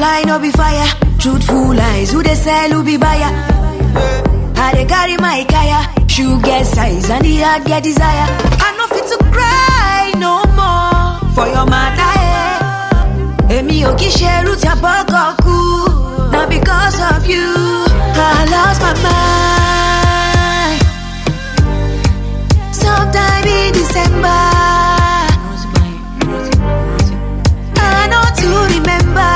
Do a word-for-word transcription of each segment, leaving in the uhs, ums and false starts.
fly, no be fire. Truthful lies, who they sell, who be buyer. I they carry my kaya. Shoe get size and the heart get desire. I no fit to cry no more for your mother. Emi oki sheru ti abogoku. Not because of you, I lost my mind. Sometime in December, I know to remember.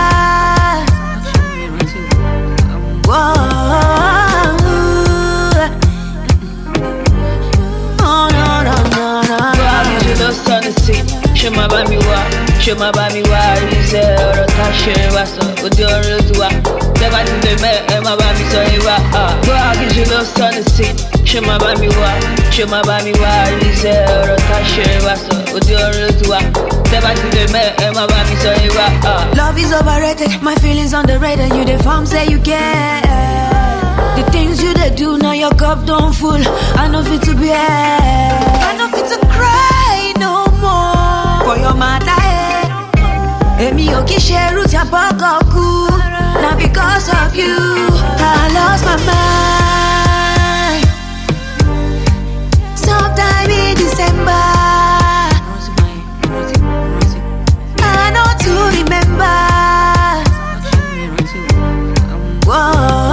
Whoa. Oh no no no no. You lost on the seat. Show my baby what, show my baby what you say. Or a cash was so good. You're to what. Never did they make my baby so you are. Go out, you lost on the seat. Show my baby what, show my baby what you say. Or a cash was so good. You're to what. Never did they make my baby so you are. Love is overrated, my feelings underrated. You the form say you care. The things you they do now your cup don't full. I know fit to be I know fit to cry no more for your mother. Emi oki sheru ti abogoku. Now because of you, I lost my mind. Sometime in December, I know to remember. Whoa.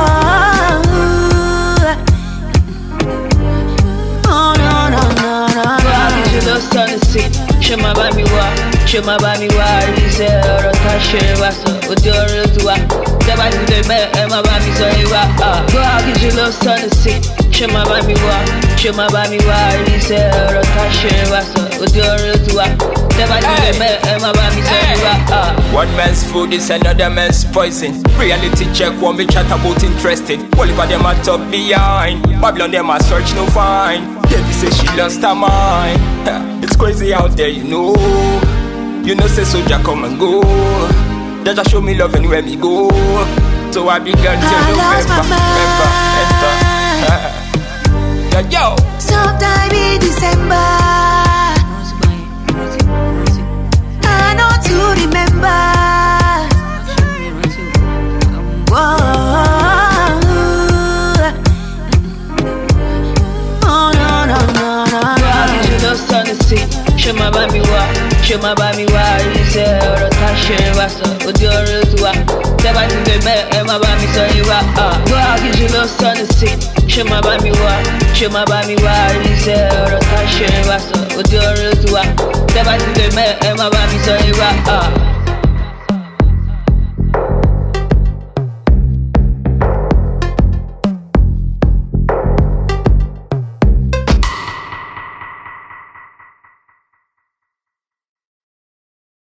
Oh no no no no no. You lost on the seat. Show my baby what, show my baby what you say. Or a cash was so good. You're to what. Never did they make my baby so you are. Go out, you lost on the seat. Show my baby what, show my baby what you say. Or a cash was so good. You're to what. Never did they make my baby so you are. One man's food is another man's poison. Reality check, one we chat about interested. All of them are top behind. Babylon them a search no find. Baby say she lost her mind. It's crazy out there, you know. You know say soldier come and go. They just show me love anywhere me go. So I began to November, November, yo. Sometime in December, I know to remember. Whoa. Oh no no no no no. You lost on the seat. Show my baby what, show my baby what you say. Or a cash was so good. You're to what. Never did they make my baby so you are. Go out, you lost on the seat. Show my baby what, show my baby what you say. Or a cash was so good. You're to what. Never did they make my baby so you are.